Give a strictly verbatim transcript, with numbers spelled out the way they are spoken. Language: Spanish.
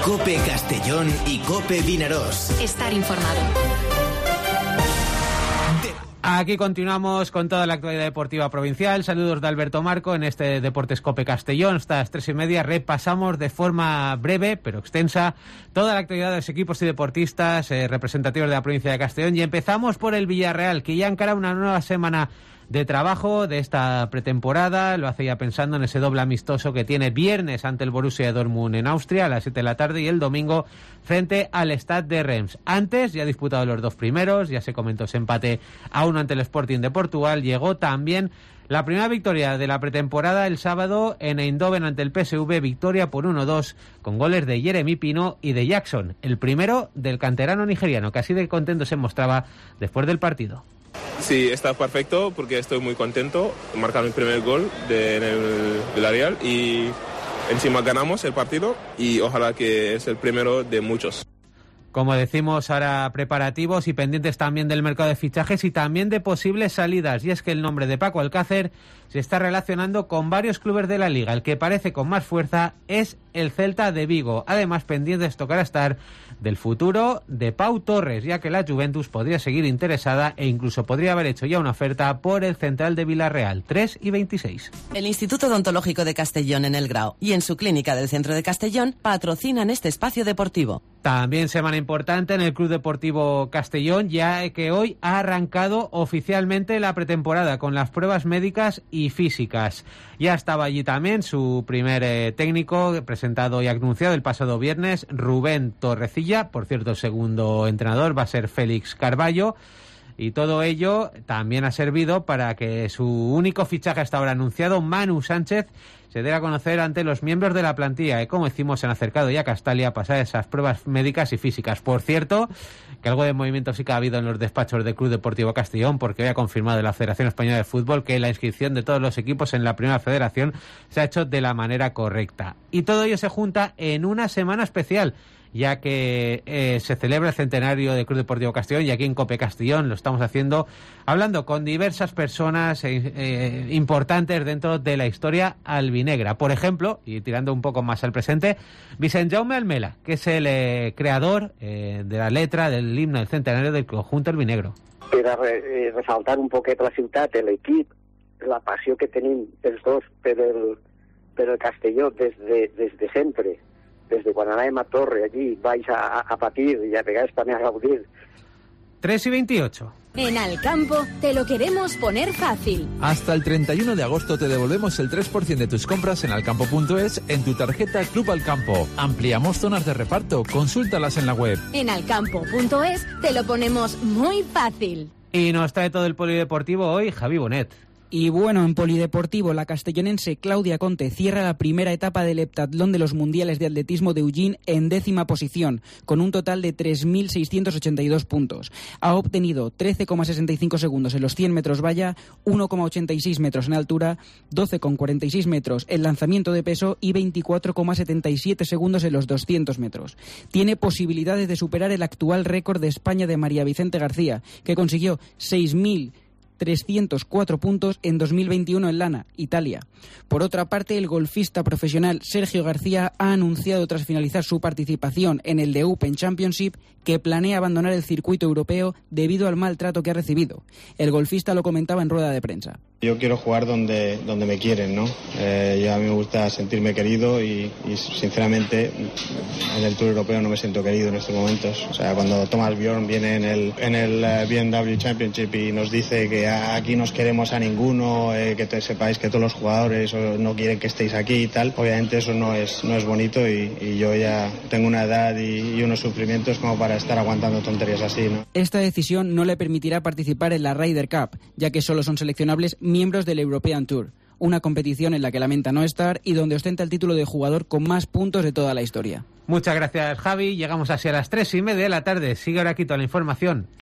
COPE Castellón y COPE Vinaròs. Estar informado. Aquí continuamos con toda la actualidad deportiva provincial. Saludos de Alberto Marco en este Deportes COPE Castellón. Hasta las tres y media repasamos de forma breve pero extensa toda la actualidad de los equipos y deportistas eh, representativos de la provincia de Castellón. Y empezamos por el Villarreal, que ya encara una nueva semana de trabajo de esta pretemporada. Lo hace ya pensando en ese doble amistoso que tiene viernes ante el Borussia Dortmund en Austria a las siete de la tarde y el domingo frente al Stade de Reims. Antes ya ha disputado los dos primeros, ya se comentó ese empate a uno ante el Sporting de Portugal. Llegó también la primera victoria de la pretemporada el sábado en Eindhoven ante el P S V, victoria por uno dos con goles de Jeremy Pino y de Jackson, el primero del canterano nigeriano, que así de contento se mostraba después del partido. Sí, está perfecto porque estoy muy contento de marcar mi primer gol de, en el Villarreal y encima ganamos el partido y ojalá que es el primero de muchos. Como decimos, ahora preparativos y pendientes también del mercado de fichajes y también de posibles salidas. Y es que el nombre de Paco Alcácer se está relacionando con varios clubes de la Liga. El que parece con más fuerza es el Celta de Vigo. Además, pendientes tocará estar del futuro de Pau Torres, ya que la Juventus podría seguir interesada e incluso podría haber hecho ya una oferta por el central de Villarreal, tres y veintiséis. El Instituto Odontológico de Castellón en El Grao y en su clínica del centro de Castellón patrocinan este espacio deportivo. También semana importante en el Club Deportivo Castellón, ya que hoy ha arrancado oficialmente la pretemporada con las pruebas médicas y físicas. Ya estaba allí también su primer eh, técnico, presentado y anunciado el pasado viernes, Rubén Torrecilla. Por cierto, el segundo entrenador va a ser Félix Carballo. Y todo ello también ha servido para que su único fichaje hasta ahora anunciado, Manu Sánchez, se dé a conocer ante los miembros de la plantilla, que como decimos se han acercado ya a Castalia a pasar esas pruebas médicas y físicas. Por cierto, que algo de movimiento sí que ha habido en los despachos del Club Deportivo Castellón, porque hoy ha confirmado la Federación Española de Fútbol que la inscripción de todos los equipos en la primera federación se ha hecho de la manera correcta. Y todo ello se junta en una semana especial, ya que eh, se celebra el centenario del Club Deportivo Castellón, y aquí en COPE Castellón lo estamos haciendo hablando con diversas personas eh, eh, importantes dentro de la historia albinegra. Por ejemplo, y tirando un poco más al presente, Vicent Jaume Almela, que es el eh, creador eh, de la letra del himno del centenario del conjunto albinegro. Per a re, eh, resaltar un poquet la ciutat, l'equip, la passió que tenim els dos per el, per el Castelló des de, des de sempre. Desde cuando anàvem a Torre, allí vais a, a patir y a vegades también a gaudir. tres y veintiocho. En Alcampo te lo queremos poner fácil. Hasta el treinta y uno de agosto te devolvemos el tres por ciento de tus compras en alcampo punto es en tu tarjeta Club Alcampo. Ampliamos zonas de reparto, consúltalas en la web. En alcampo punto es te lo ponemos muy fácil. Y nos trae todo el polideportivo hoy Javi Bonet. Y bueno, en polideportivo, la castellonense Claudia Conte cierra la primera etapa del heptatlón de los mundiales de atletismo de Eugene en décima posición, con un total de tres mil seiscientos ochenta y dos puntos. Ha obtenido trece coma sesenta y cinco segundos en los cien metros valla, uno coma ochenta y seis metros en altura, doce coma cuarenta y seis metros en lanzamiento de peso y veinticuatro coma setenta y siete segundos en los doscientos metros. Tiene posibilidades de superar el actual récord de España de María Vicente García, que consiguió seis mil trescientos cuatro puntos en dos mil veintiuno en Lana, Italia. Por otra parte, el golfista profesional Sergio García ha anunciado tras finalizar su participación en el The Open Championship que planea abandonar el circuito europeo debido al maltrato que ha recibido. El golfista lo comentaba en rueda de prensa. Yo quiero jugar donde, donde me quieren, ¿no? Eh, yo a mí me gusta sentirme querido y, y sinceramente en el Tour Europeo no me siento querido en estos momentos. O sea, cuando Thomas Bjorn viene en el, en el uh, B M W Championship y nos dice que aquí nos queremos a ninguno, eh, que te sepáis que todos los jugadores no quieren que estéis aquí y tal, obviamente eso no es, no es bonito y, y yo ya tengo una edad y, y unos sufrimientos como para estar aguantando tonterías así, ¿no? Esta decisión no le permitirá participar en la Ryder Cup, ya que solo son seleccionables miembros del European Tour, una competición en la que lamenta no estar y donde ostenta el título de jugador con más puntos de toda la historia. Muchas gracias, Javi. Llegamos así a las tres y media de la tarde. Sigue ahora aquí toda la información.